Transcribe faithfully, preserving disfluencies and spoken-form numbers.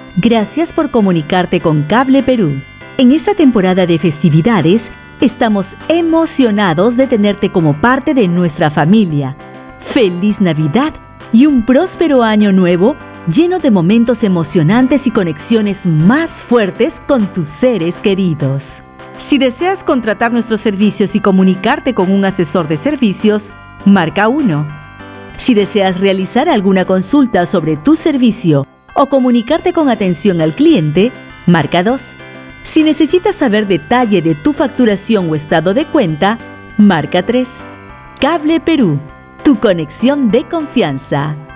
Gracias por comunicarte con Cable Perú. En esta temporada de festividades, estamos emocionados de tenerte como parte de nuestra familia. ¡Feliz Navidad y un próspero año nuevo lleno de momentos emocionantes y conexiones más fuertes con tus seres queridos! Si deseas contratar nuestros servicios y comunicarte con un asesor de servicios, marca uno. Si deseas realizar alguna consulta sobre tu servicio o comunicarte con atención al cliente, marca dos. Si necesitas saber detalle de tu facturación o estado de cuenta, marca tres. Cable Perú, tu conexión de confianza.